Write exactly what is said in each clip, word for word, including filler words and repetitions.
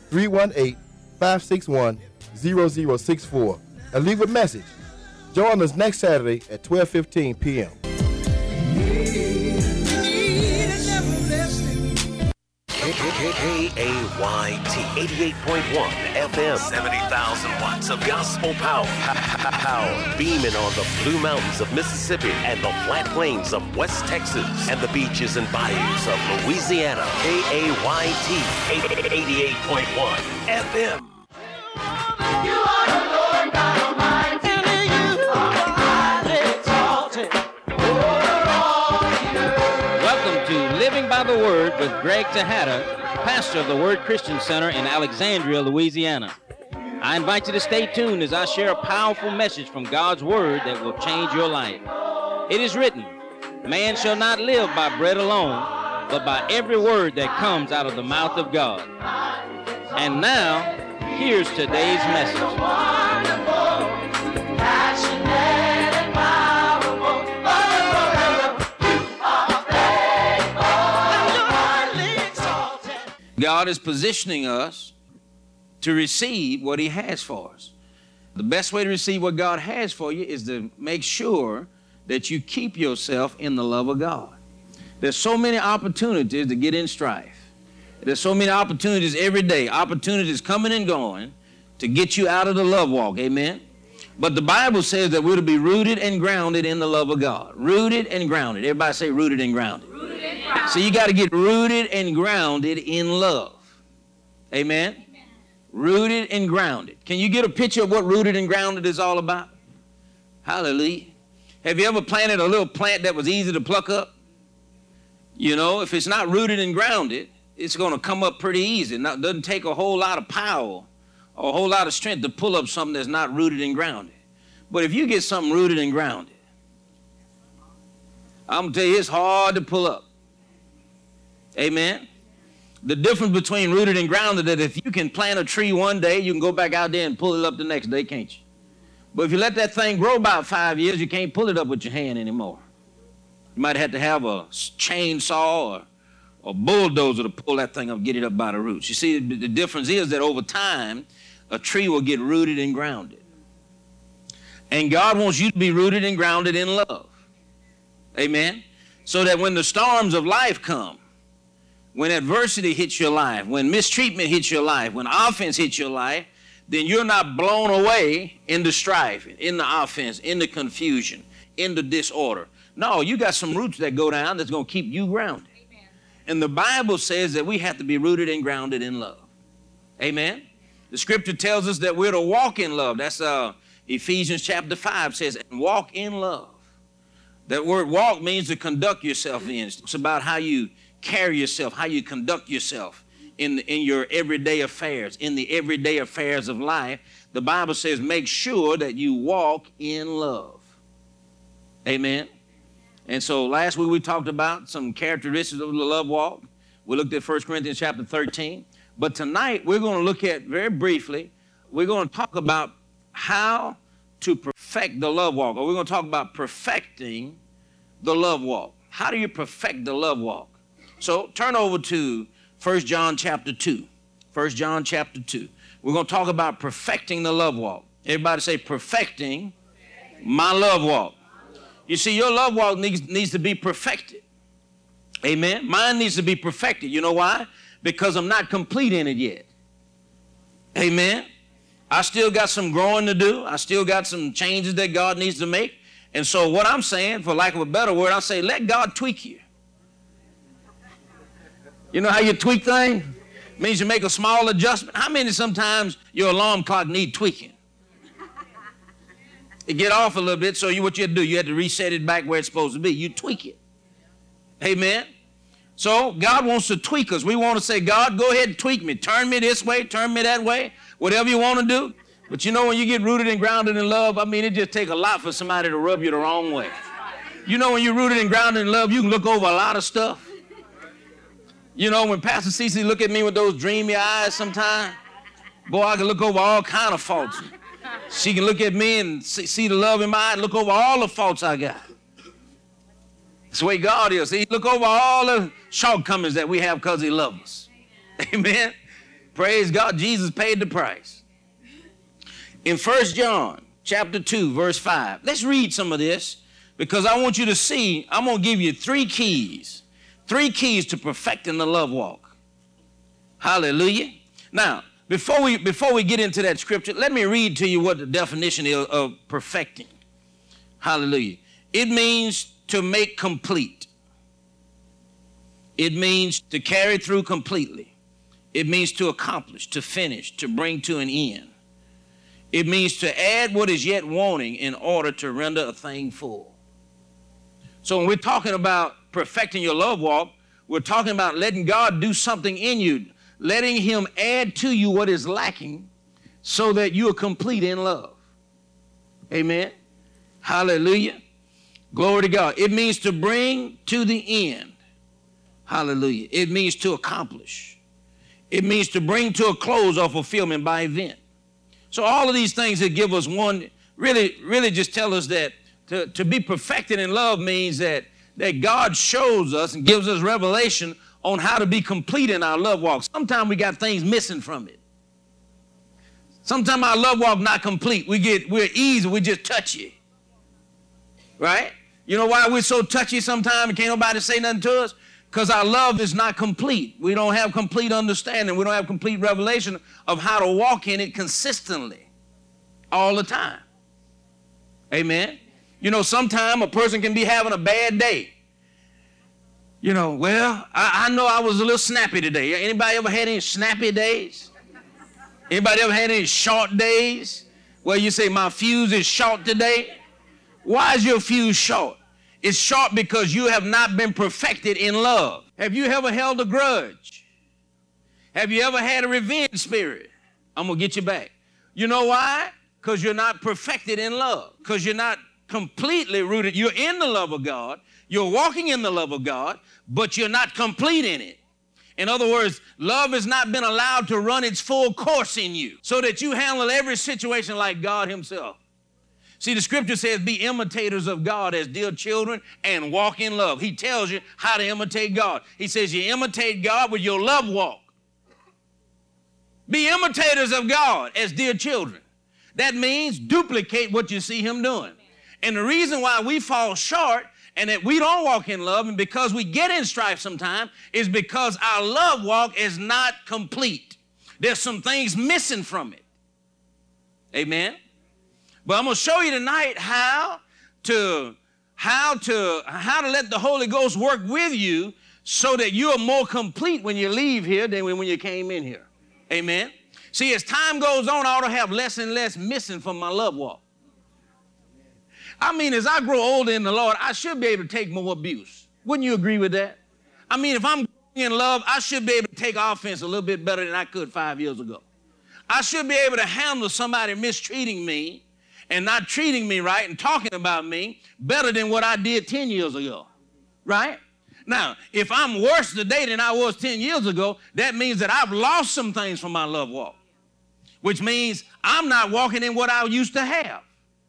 three one eight, five six one, zero zero six four and leave a message. Join us next Saturday at twelve fifteen p m K A Y T eighty-eight point one F M, seventy thousand watts of gospel power. Power beaming on the Blue Mountains of Mississippi and the flat plains of West Texas and the beaches and bayous of Louisiana. K A Y T eighty-eight point one F M. You are the Lord God Almighty, and you are highly exalted over all the earth. Welcome to Living by the Word with Greg Tejada, pastor of the Word Christian Center in Alexandria, Louisiana. I invite you to stay tuned as I share a powerful message from God's Word that will change your life. It is written, man shall not live by bread alone, but by every word that comes out of the mouth of God. And now, here's today's message. God is positioning us to receive what he has for us. The best way to receive what God has for you is to make sure that you keep yourself in the love of God. There's so many opportunities to get in strife. There's so many opportunities every day, opportunities coming and going to get you out of the love walk, amen? But the Bible says that we're to be rooted and grounded in the love of God. Rooted and grounded. Everybody say rooted and grounded. Rooted and grounded. So you got to get rooted and grounded in love. Amen? Amen? Rooted and grounded. Can you get a picture of what rooted and grounded is all about? Hallelujah. Have you ever planted a little plant that was easy to pluck up? You know, if it's not rooted and grounded, it's going to come up pretty easy. It doesn't take a whole lot of power or a whole lot of strength to pull up something that's not rooted and grounded. But if you get something rooted and grounded, I'm going to tell you, it's hard to pull up. Amen? The difference between rooted and grounded is that if you can plant a tree one day, you can go back out there and pull it up the next day, can't you? But if you let that thing grow about five years, you can't pull it up with your hand anymore. You might have to have a chainsaw or a bulldozer to pull that thing up, get it up by the roots. You see, the difference is that over time, a tree will get rooted and grounded. And God wants you to be rooted and grounded in love. Amen? So that when the storms of life come, when adversity hits your life, when mistreatment hits your life, when offense hits your life, then you're not blown away in the strife, in the offense, in the confusion, in the disorder. No, you got some roots that go down that's going to keep you grounded. Amen. And the Bible says that we have to be rooted and grounded in love. Amen? The scripture tells us that we're to walk in love. That's uh, Ephesians chapter five says, and walk in love. That word walk means to conduct yourself in. It's about how you carry yourself, how you conduct yourself in, in your everyday affairs, in the everyday affairs of life. The Bible says make sure that you walk in love. Amen? And so last week we talked about some characteristics of the love walk. We looked at First Corinthians chapter thirteen. But tonight we're going to look at, very briefly, we're going to talk about how to perfect the love walk. Or we're going to talk about perfecting the love walk. How do you perfect the love walk? So turn over to First John chapter two. First John chapter two. We're going to talk about perfecting the love walk. Everybody say perfecting my love walk. You see, your love walk needs, needs to be perfected. Amen? Mine needs to be perfected. You know why? Because I'm not complete in it yet. Amen? I still got some growing to do. I still got some changes that God needs to make. And so what I'm saying, for lack of a better word, I say let God tweak you. You know how you tweak things? It means you make a small adjustment. How many sometimes your alarm clock need tweaking? It get off a little bit, so you, what you had to do, you had to reset it back where it's supposed to be. You tweak it. Amen? So God wants to tweak us. We want to say, God, go ahead and tweak me. Turn me this way, turn me that way, whatever you want to do. But you know, when you get rooted and grounded in love, I mean, it just takes a lot for somebody to rub you the wrong way. You know, when you're rooted and grounded in love, you can look over a lot of stuff. You know, when Pastor Cece look at me with those dreamy eyes sometimes, boy, I can look over all kind of faults. She can look at me and see, see the love in my eye and look over all the faults I got. That's the way God is. He look over all the shortcomings that we have because he loves us. Amen. Praise God, Jesus paid the price. In First John chapter two, verse five, let's read some of this because I want you to see, I'm going to give you three keys, three keys to perfecting the love walk. Hallelujah. Now, before we, before we get into that scripture, let me read to you what the definition is of perfecting. Hallelujah. It means to make complete. It means to carry through completely. It means to accomplish, to finish, to bring to an end. It means to add what is yet wanting in order to render a thing full. So when we're talking about perfecting your love walk, we're talking about letting God do something in you, letting him add to you what is lacking so that you are complete in love. Amen. Hallelujah. Glory to God. It means to bring to the end. Hallelujah. It means to accomplish. It means to bring to a close or fulfillment by event. So all of these things that give us one, really, really just tell us that to, to be perfected in love means that, that God shows us and gives us revelation on how to be complete in our love walk. Sometimes we got things missing from it. Sometimes our love walk not complete. We get, we're easy, we just touchy. Right? You know why we're so touchy sometimes and can't nobody say nothing to us? Because our love is not complete. We don't have complete understanding. We don't have complete revelation of how to walk in it consistently all the time. Amen. You know, sometimes a person can be having a bad day. You know, well, I, I know I was a little snappy today. Anybody ever had any snappy days? Anybody ever had any short days where you say, my fuse is short today? Why is your fuse short? It's short because you have not been perfected in love. Have you ever held a grudge? Have you ever had a revenge spirit? I'm going to get you back. You know why? Because you're not perfected in love. Because you're not completely rooted. You're in the love of God. You're walking in the love of God, but you're not complete in it. In other words, love has not been allowed to run its full course in you so that you handle every situation like God himself. See, the scripture says, be imitators of God as dear children and walk in love. He tells you how to imitate God. He says you imitate God with your love walk. Be imitators of God as dear children. That means duplicate what you see him doing. And the reason why we fall short and that we don't walk in love and because we get in strife sometimes is because our love walk is not complete. There's some things missing from it. Amen. But I'm going to show you tonight how to, how to, how to let the Holy Ghost work with you so that you are more complete when you leave here than when you came in here. Amen. See, as time goes on, I ought to have less and less missing from my love walk. I mean, as I grow older in the Lord, I should be able to take more abuse. Wouldn't you agree with that? I mean, if I'm in love, I should be able to take offense a little bit better than I could five years ago. I should be able to handle somebody mistreating me and not treating me right and talking about me better than what I did ten years ago, right? Now, if I'm worse today than I was ten years ago, that means that I've lost some things from my love walk, which means I'm not walking in what I used to have.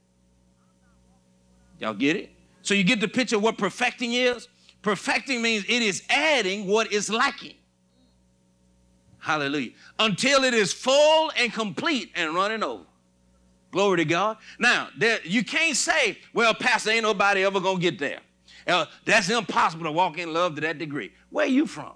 Y'all get it? So you get the picture of what perfecting is? Perfecting means it is adding what is lacking. Hallelujah. Until it is full and complete and running over. Glory to God. Now, there, you can't say, well, Pastor, ain't nobody ever going to get there. Uh, that's impossible to walk in love to that degree. Where are you from?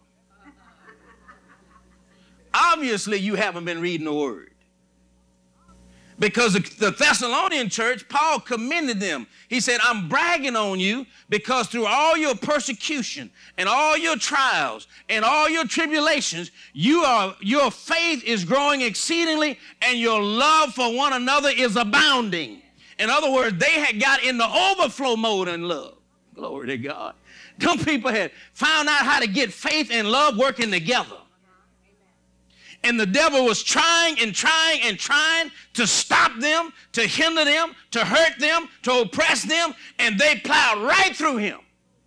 Obviously, you haven't been reading the word. Because the Thessalonian church, Paul commended them. He said, I'm bragging on you because through all your persecution and all your trials and all your tribulations, you are, your faith is growing exceedingly and your love for one another is abounding. In other words, they had got in the overflow mode in love. Glory to God. Some people had found out how to get faith and love working together. And the devil was trying and trying and trying to stop them, to hinder them, to hurt them, to oppress them, and they plowed right through him.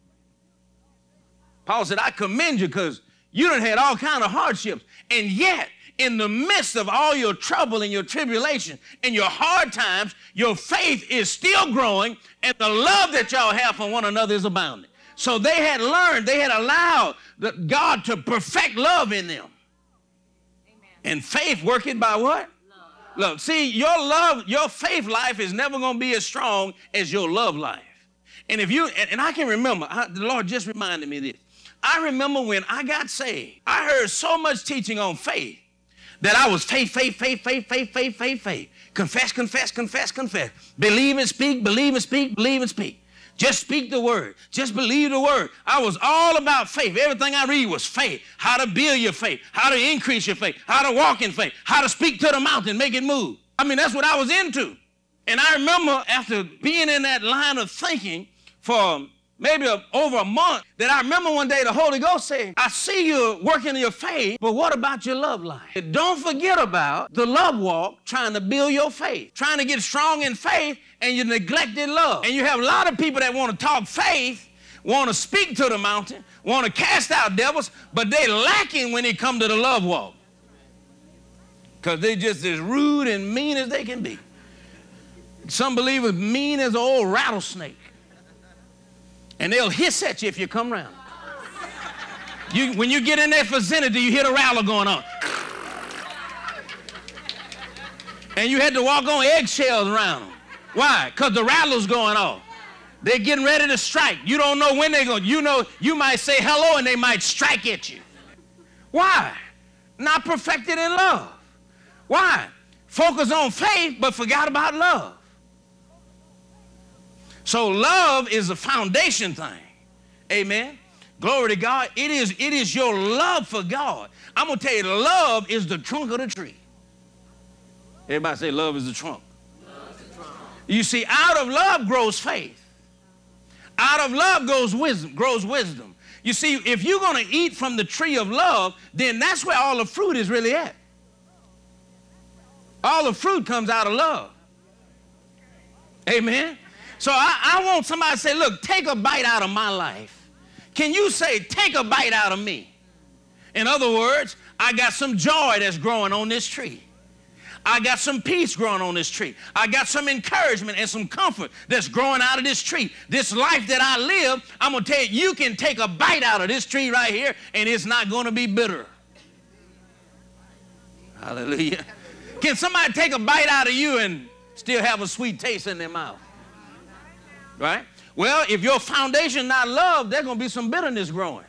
Paul said, I commend you because you done had all kind of hardships. And yet, in the midst of all your trouble and your tribulation and your hard times, your faith is still growing and the love that y'all have for one another is abounding. So they had learned, they had allowed the, God to perfect love in them. And faith working by what? Love. Love. See, your love, your faith life is never going to be as strong as your love life. And if you, and, and I can remember, I, the Lord just reminded me of this. I remember when I got saved, I heard so much teaching on faith that I was faith, faith, faith, faith, faith, faith, faith, faith. Confess, confess, confess, confess. Believe and speak, believe and speak, believe and speak. Just speak the word. Just believe the word. I was all about faith. Everything I read was faith. How to build your faith. How to increase your faith. How to walk in faith. How to speak to the mountain, make it move. I mean, that's what I was into. And I remember after being in that line of thinking for maybe a, over a month, that I remember one day the Holy Ghost said, I see you working your faith, but what about your love life? And don't forget about the love walk, trying to build your faith, trying to get strong in faith, and you neglected love. And you have a lot of people that want to talk faith, want to speak to the mountain, want to cast out devils, but they lacking when it comes to the love walk. Because they just as rude and mean as they can be. Some believers mean as an old rattlesnake. And they'll hiss at you if you come around. You, when you get in that vicinity, you hear the rattler going on. And you had to walk on eggshells around them. Why? Because the rattler's going off. They're getting ready to strike. You don't know when they're going. You know, you might say hello and they might strike at you. Why? Not perfected in love. Why? Focus on faith but forgot about love. So love is a foundation thing. Amen. Glory to God. It is, it is your love for God. I'm going to tell you, love is the trunk of the tree. Everybody say love is the trunk. Love is the trunk. You see, out of love grows faith. Out of love grows wisdom, grows wisdom. You see, if you're going to eat from the tree of love, then that's where all the fruit is really at. All the fruit comes out of love. Amen. So I, I want somebody to say, look, take a bite out of my life. Can you say, take a bite out of me? In other words, I got some joy that's growing on this tree. I got some peace growing on this tree. I got some encouragement and some comfort that's growing out of this tree. This life that I live, I'm going to tell you, you can take a bite out of this tree right here and it's not going to be bitter. Hallelujah. Can somebody take a bite out of you and still have a sweet taste in their mouth? Right? Well, if your foundation not love, there's going to be some bitterness growing.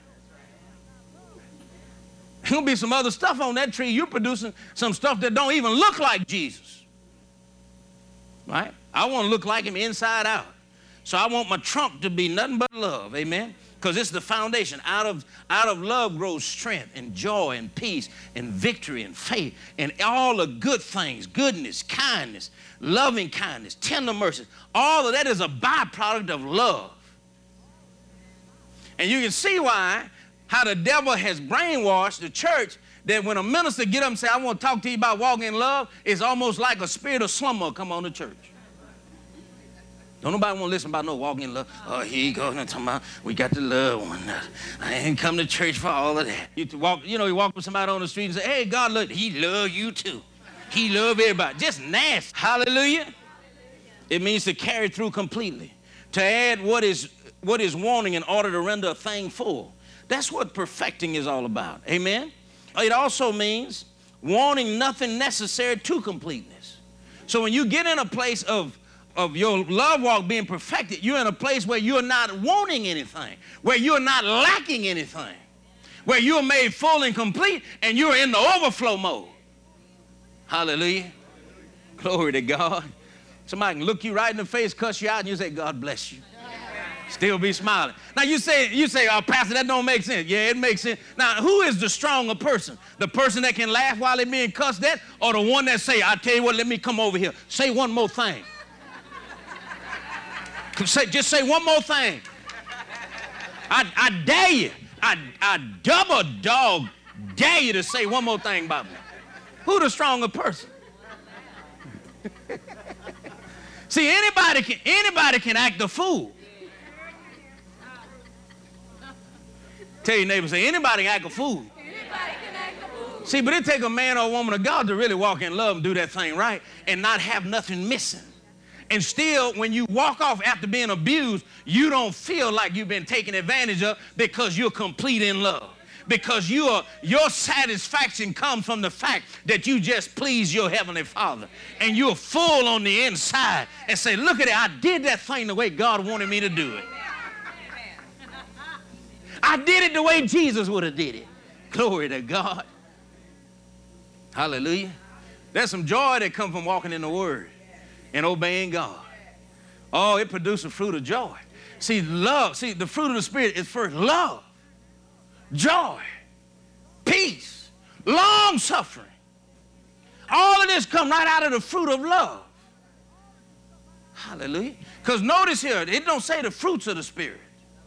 There's going to be some other stuff on that tree. You're producing some stuff that don't even look like Jesus. Right? I want to look like him inside out. So I want my trunk to be nothing but love. Amen? Because it's the foundation. Out of, out of love grows strength and joy and peace and victory and faith and all the good things, goodness, kindness, loving kindness, tender mercy. All of that is a byproduct of love. And you can see why, how the devil has brainwashed the church, that when a minister get up and say, I want to talk to you about walking in love, it's almost like a spirit of slumber come on the church. Don't nobody want to listen about no walking in love. Oh, here you go. Talking about we got the love one. I ain't come to church for all of that. You walk, you know, you walk with somebody on the street and say, hey, God, look, he love you too. He love everybody. Just nasty. Hallelujah. It means to carry through completely. To add what is, what is wanting in order to render a thing full. That's what perfecting is all about. Amen. It also means wanting nothing necessary to completeness. So when you get in a place of of your love walk being perfected, you're in a place where you're not wanting anything, where you're not lacking anything, where you're made full and complete and you're in the overflow mode. Hallelujah. Glory to God. Somebody can look you right in the face, cuss you out, and you say, God bless you. Still be smiling. Now you say, you say, oh, Pastor, that don't make sense. Yeah, it makes sense. Now, who is the stronger person? The person that can laugh while they're being cussed at, or the one that say, I tell you what, let me come over here. Say one more thing. Say, just say one more thing. I, I dare you. I, I double dog dare you to say one more thing about me. Who the stronger person? See, anybody can, anybody can act a fool. Tell your neighbor, say, anybody can act a fool. Anybody can act a fool. See, but it take a man or a woman of God to really walk in love and do that thing right and not have nothing missing. And still, when you walk off after being abused, you don't feel like you've been taken advantage of because you're complete in love. because you are, your satisfaction comes from the fact that you just please your Heavenly Father. And you're full on the inside and say, look at it, I did that thing the way God wanted me to do it. I did it the way Jesus would have did it. Glory to God. Hallelujah. There's some joy that comes from walking in the Word and obeying God. Oh, it produces fruit of joy. See, love, see, the fruit of the Spirit is first love, joy, peace, long suffering. All of this comes right out of the fruit of love. Hallelujah. Because notice here, it don't say the fruits of the Spirit.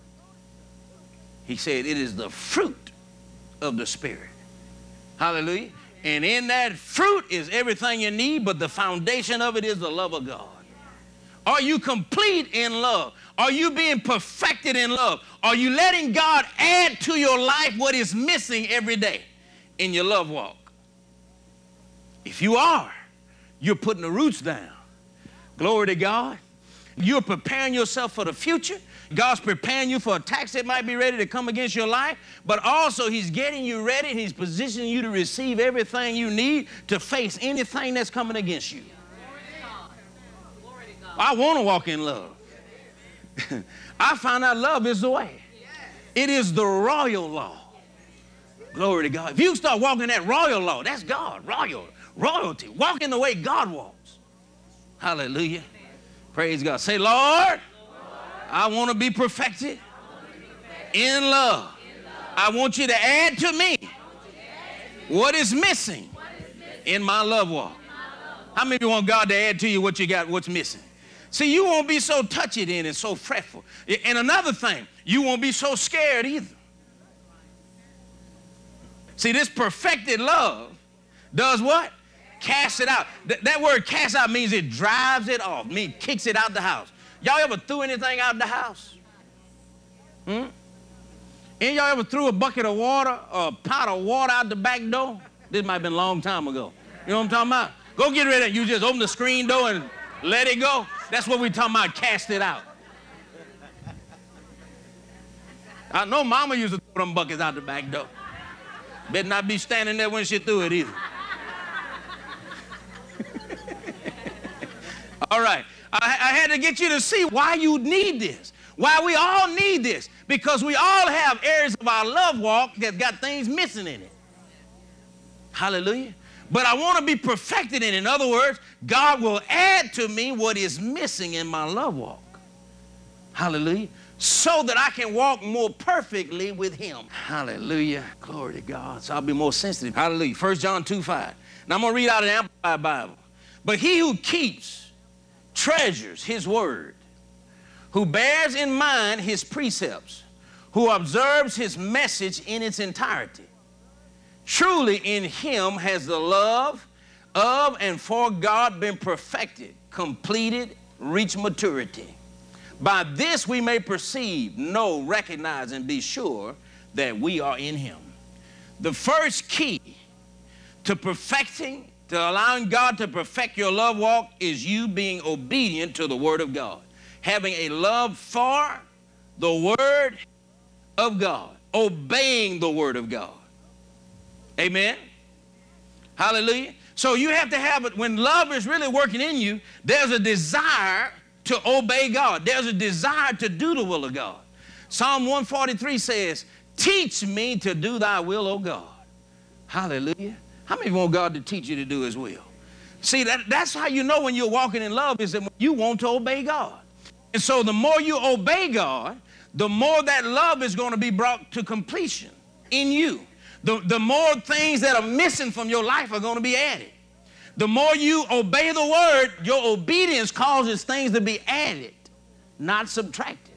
He said it is the fruit of the Spirit. Hallelujah. And in that fruit is everything you need, but the foundation of it is the love of God. Are you complete in love? Are you being perfected in love? Are you letting God add to your life what is missing every day in your love walk? If you are, you're putting the roots down. Glory to God. You're preparing yourself for the future. God's preparing you for attacks that might be ready to come against your life, but also He's getting you ready and He's positioning you to receive everything you need to face anything that's coming against you. I want to walk in love. I found out love is the way. It is the royal law. Glory to God. If you start walking that royal law, that's God, royal, royalty. Walk in the way God walks. Hallelujah. Praise God. Say, Lord, I want to be perfected in love. I want you to add to me what is missing in my love walk. How many of you want God to add to you what you got, what's missing? See, you won't be so touchy then and so fretful. And another thing, you won't be so scared either. See, this perfected love does what? Cast it out. Th- that word cast out means it drives it off, means kicks it out the house. Y'all ever threw anything out the house? Hmm? Ain't y'all ever threw a bucket of water or a pot of water out the back door? This might have been a long time ago. You know what I'm talking about? Go get rid of it. You just open the screen door and let it go. That's what we're talking about, cast it out. I know Mama used to throw them buckets out the back door. Better not be standing there when she threw it either. All right. I, I had to get you to see why you need this, why we all need this, because we all have areas of our love walk that got things missing in it. Hallelujah. But I want to be perfected in it. In other words, God will add to me what is missing in my love walk. Hallelujah. So that I can walk more perfectly with Him. Hallelujah. Glory to God. So I'll be more sensitive. Hallelujah. First John two five. Now I'm going to read out of the Amplified Bible. But he who keeps, treasures His word, who bears in mind His precepts, who observes His message in its entirety, truly in him has the love of and for God been perfected, completed, reached maturity. By this we may perceive, know, recognize, and be sure that we are in Him. The first key to perfecting, to allowing God to perfect your love walk is you being obedient to the Word of God. Having a love for the Word of God. Obeying the Word of God. Amen? Hallelujah. So you have to have it, when love is really working in you, there's a desire to obey God. There's a desire to do the will of God. Psalm one forty-three says, teach me to do thy will, O God. Hallelujah. How many want God to teach you to do His will? See, that, that's how you know when you're walking in love, is that when you want to obey God. And so the more you obey God, the more that love is going to be brought to completion in you. The, the more things that are missing from your life are going to be added. The more you obey the Word, your obedience causes things to be added, not subtracted.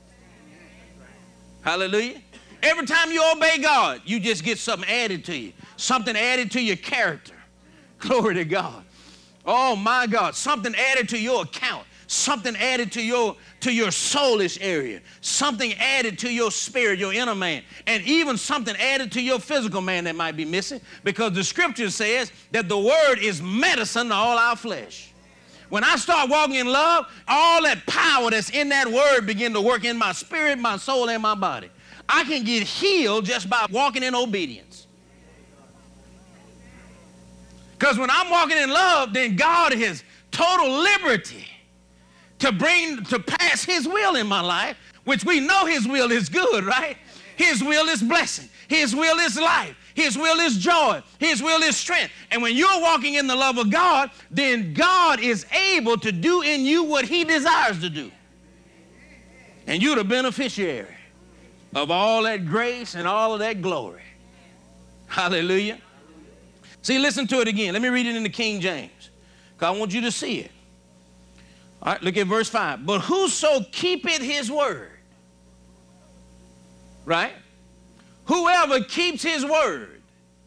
Hallelujah. Every time you obey God, you just get something added to you. Something added to your character. Glory to God. Oh my God. Something added to your account. Something added to your, to your soulish area. Something added to your spirit, your inner man. And even something added to your physical man that might be missing. Because the scripture says that the Word is medicine to all our flesh. When I start walking in love, all that power that's in that Word begin to work in my spirit, my soul, and my body. I can get healed just by walking in obedience. Because when I'm walking in love, then God has total liberty to bring to pass his will in my life, which we know his will is good, right? His will is blessing. His will is life. His will is joy. His will is strength. And when you're walking in the love of God, then God is able to do in you what he desires to do. And you're the beneficiary of all that grace and all of that glory. Hallelujah. See, listen to it again. Let me read it in the King James, because I want you to see it. All right, look at verse five. But whoso keepeth his word, right? Whoever keeps his word,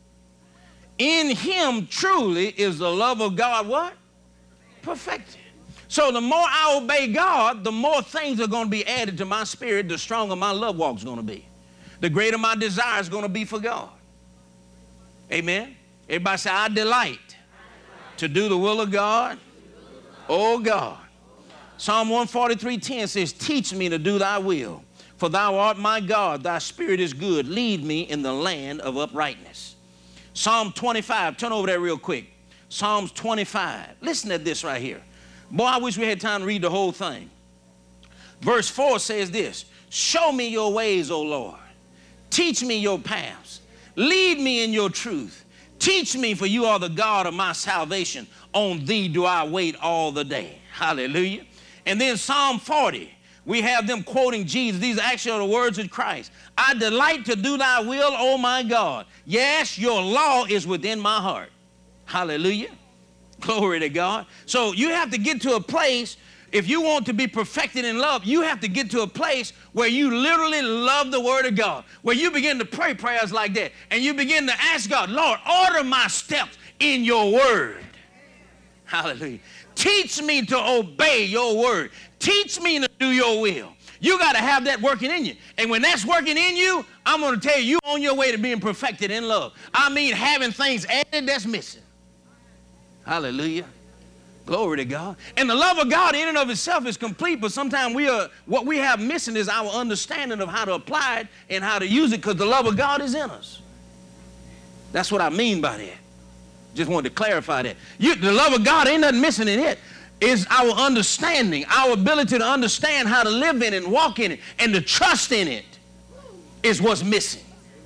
in him truly is the love of God what? Perfected. So the more I obey God, the more things are going to be added to my spirit, the stronger my love walk is going to be. The greater my desire is going to be for God. Amen. Everybody say, I delight to do the will of God. Oh God. Psalm one forty-three ten says, teach me to do thy will, for thou art my God, thy spirit is good. Lead me in the land of uprightness. Psalm twenty-five, turn over there real quick. Psalms twenty-five. Listen to this right here. Boy, I wish we had time to read the whole thing. Verse four says this, show me your ways, O Lord. Teach me your paths. Lead me in your truth. Teach me, for you are the God of my salvation. On thee do I wait all the day. Hallelujah. And then Psalm forty, we have them quoting Jesus. These actually are the words of Christ. I delight to do thy will, O my God. Yes, your law is within my heart. Hallelujah. Glory to God. So you have to get to a place, if you want to be perfected in love, you have to get to a place where you literally love the word of God, where you begin to pray prayers like that, and you begin to ask God, Lord, order my steps in your word. Hallelujah. Teach me to obey your word. Teach me to do your will. You got to have that working in you. And when that's working in you, I'm going to tell you, you're on your way to being perfected in love. I mean, having things added that's missing. Hallelujah. Glory to God. And the love of God in and of itself is complete, but sometimes we are, what we have missing is our understanding of how to apply it and how to use it, because the love of God is in us. That's what I mean by that. Just wanted to clarify that. You, the love of God ain't nothing missing in it. It's our understanding, our ability to understand how to live in it and walk in it and to trust in it is what's missing.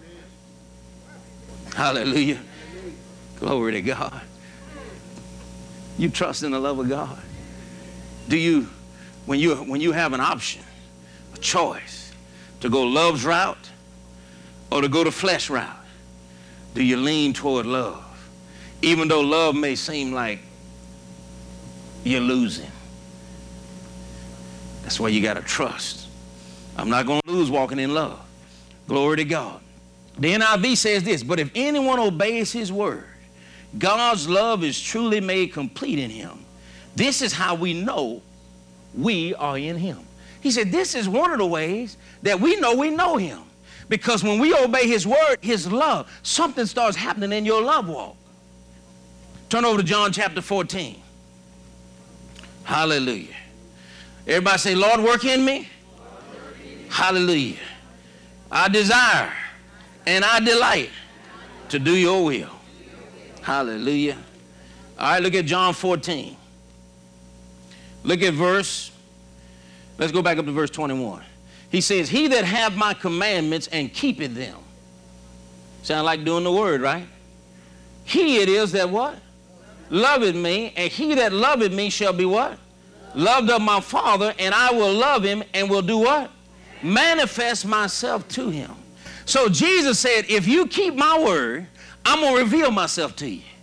Hallelujah. Glory to God. You trust in the love of God. Do you, when you, when you have an option, a choice to go love's route or to go the flesh route, do you lean toward love? Even though love may seem like you're losing. That's why you got to trust. I'm not going to lose walking in love. Glory to God. The N I V says this, but if anyone obeys his word, God's love is truly made complete in him. This is how we know we are in him. He said this is one of the ways that we know we know him. Because when we obey his word, his love, something starts happening in your love walk. Turn over to John chapter fourteen. Hallelujah. Everybody say, Lord, work in me. Hallelujah. I desire and I delight to do your will. Hallelujah. All right, look at John fourteen. Look at verse, let's go back up to verse twenty-one. He says, he that hath my commandments and keepeth them. Sound like doing the word, right? He it is that what? Loveth me, and he that loveth me shall be what? Loved of my Father, and I will love him and will do what? Manifest myself to him. So Jesus said, if you keep my word, I'm going to reveal myself to you.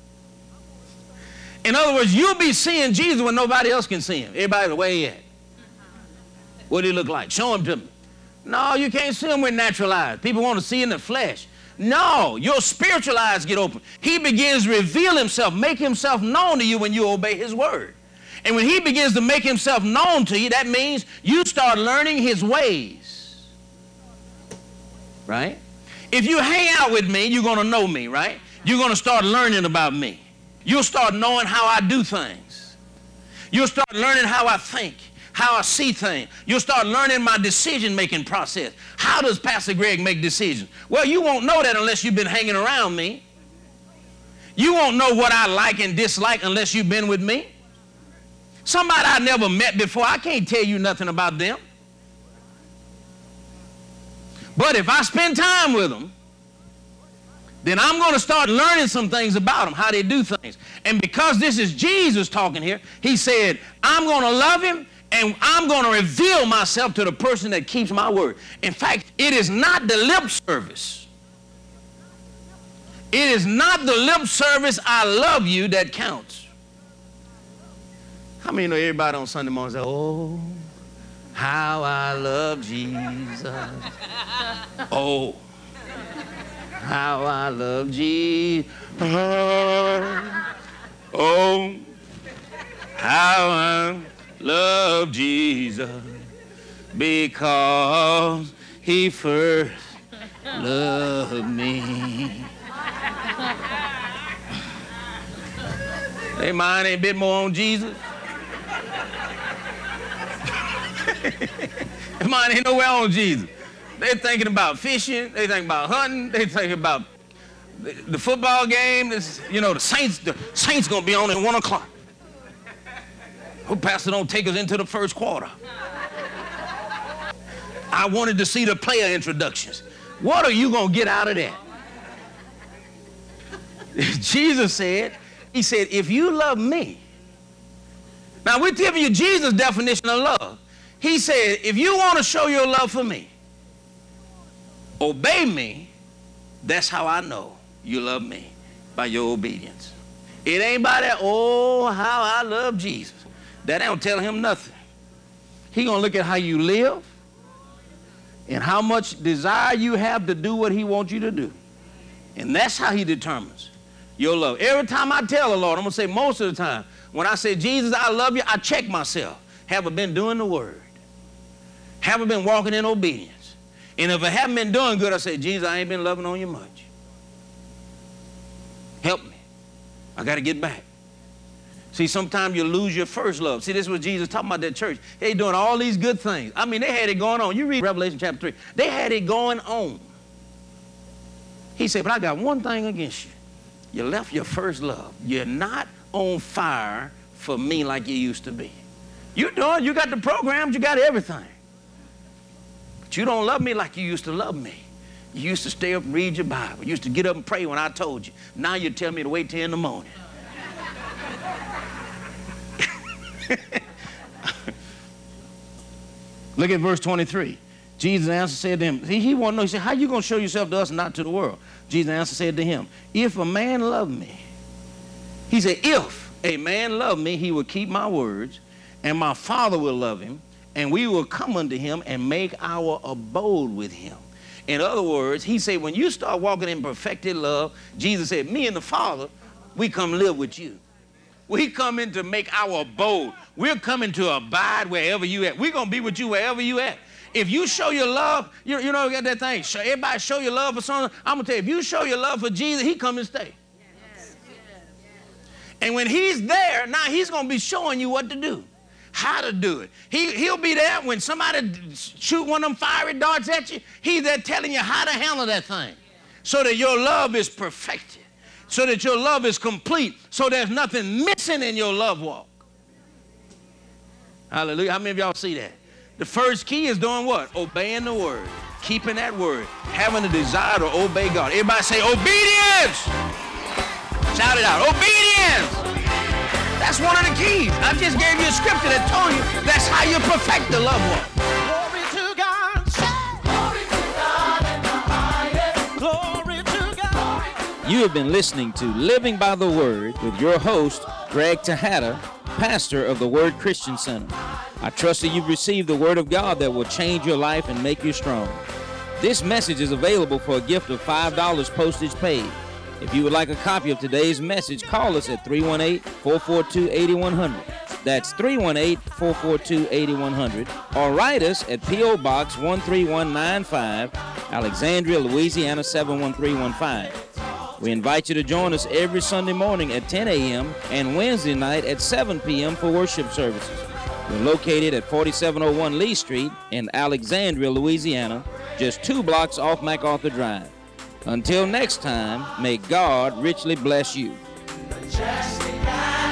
In other words, you'll be seeing Jesus when nobody else can see him. Everybody, where he at? What did he look like? Show him to me. No, you can't see him with natural eyes. People want to see in the flesh. No, your spiritual eyes get open. He begins to reveal himself, make himself known to you when you obey his word. And when he begins to make himself known to you, that means you start learning his ways. Right? If you hang out with me, you're going to know me, right? You're going to start learning about me. You'll start knowing how I do things. You'll start learning how I think, how I see things. You'll start learning my decision-making process. How does Pastor Greg make decisions? Well, you won't know that unless you've been hanging around me. You won't know what I like and dislike unless you've been with me. Somebody I never met before, I can't tell you nothing about them. But if I spend time with them, then I'm going to start learning some things about them, how they do things. And because this is Jesus talking here, he said, I'm going to love him and I'm going to reveal myself to the person that keeps my word. In fact, it is not the lip service. It is not the lip service, I love you, that counts. How many know everybody on Sunday morning say, oh, how I love Jesus. Oh, how I love Jesus. Oh, how I love Jesus, because he first loved me. They mind ain't a bit more on Jesus. Mine ain't nowhere on Jesus. They're thinking about fishing. They think about hunting. They thinking about the, the football game. This, you know, the Saints. The Saints gonna be on at one o'clock. Hope Pastor don't take us into the first quarter. I wanted to see the player introductions. What are you gonna get out of that? Jesus said, he said, if you love me. Now we're giving you Jesus' definition of love. He said, if you want to show your love for me, obey me. That's how I know you love me, by your obedience. It ain't by that, oh, how I love Jesus. That don't tell him nothing. He gonna look at how you live and how much desire you have to do what he wants you to do. And that's how he determines your love. Every time I tell the Lord, I'm gonna say most of the time, when I say, Jesus, I love you, I check myself. Have I been doing the word? Have I been walking in obedience? And if I haven't been doing good, I say, Jesus, I ain't been loving on you much. Help me. I got to get back. See, sometimes you lose your first love. See, this is what Jesus talking about that church. They doing all these good things. I mean, they had it going on. You read Revelation chapter three. They had it going on. He said, but I got one thing against you. You left your first love. You're not on fire for me like you used to be. You doing, you got the programs, you got everything. But you don't love me like you used to love me. You used to stay up and read your Bible. You used to get up and pray when I told you. Now you tell me to wait till in the morning. Look at verse twenty-three. Jesus answered, said to him, he, he wanted to know, he said, how you going to show yourself to us and not to the world? Jesus answered, said to him, if a man love me, he said, if a man love me, he will keep my words, and my Father will love him, and we will come unto him and make our abode with him. In other words, he said, when you start walking in perfected love, Jesus said, me and the Father, we come live with you. We come in to make our abode. We're coming to abide wherever you at. We're going to be with you wherever you at. If you show your love, you, you know, you got that thing, show, everybody show your love for something. I'm going to tell you, if you show your love for Jesus, he come and stay. Yes. And when he's there, now he's going to be showing you what to do, how to do it. He, he'll be there when somebody shoot one of them fiery darts at you. He's there telling you how to handle that thing so that your love is perfected, so that your love is complete, so there's nothing missing in your love walk. Hallelujah. How many of y'all see that? The first key is doing what? Obeying the word, keeping that word, having a desire to obey God. Everybody say obedience. Shout it out. Obedience. That's one of the keys. I just gave you a scripture that told you that's how you perfect the love walk. Glory to God. Glory to God in the highest. Glory to God. You have been listening to Living by the Word with your host, Greg Tejada, pastor of the Word Christian Center. I trust that you've received the Word of God that will change your life and make you strong. This message is available for a gift of five dollars postage paid. If you would like a copy of today's message, call us at three one eight, four four two, eight one zero zero. That's three one eight, four four two, eight one zero zero. Or write us at P O Box one three one nine five, Alexandria, Louisiana seven one three one five. We invite you to join us every Sunday morning at ten a m and Wednesday night at seven p m for worship services. We're located at forty-seven oh one Lee Street in Alexandria, Louisiana, just two blocks off MacArthur Drive. Until next time, may God richly bless you.